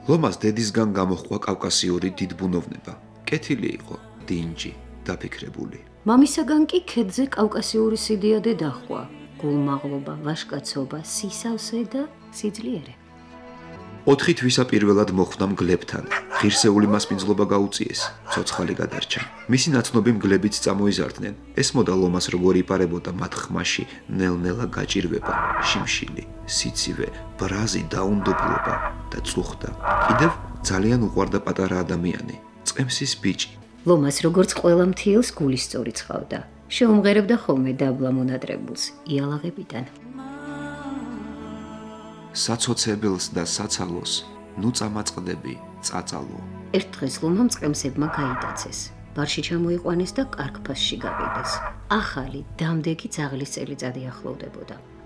ლომას დედისგან გამოჰყვა კავკასიური დიდბუნოვნება. კეთილი იყო, დინჯი, დაფიქრებული. მამისაგან კი ქედზე კავკასიური სიდიადე დახვა, გულმაღლობა, ვაჟკაცობა, სისავსე და სიძლიერე. 4 თვისა პირველად მოხვდა მგლებთან. ღირსეული მასპინძლობა გაუწიეს, ცოცხალი გადარჩა. მისი ნაცნობი მგლებიც წამოიზარდნენ. ესმოდა ლომას როგორ იპარებოდა მათ ხმაში ნელ-ნელა გაჭირვება, შიმშილი, სიცივე, ბრაზი, დაუნდობლობა და წუხდა. კიდევ ძალიან უყვარდა პატარა ადამიანი, წყემსის ბიჭი. ლომას როგორც ყველა მთიელს გულისწორი ცხავდა. შეუმღერებდა ხოლმე დაბლა მონადრებულს იალაღებიდან. საცოცებელს და საცალოს ნუ წამაწყდები, წაწალო. ერთ დღეს ლომამ წყემსებმა გაიტაცეს. ბარში ჩამოიყვანეს და კარგ ფასში გაყიდეს. ახალი, დამდეგი ძაღლის წელიწადი ახლოვდებოდა.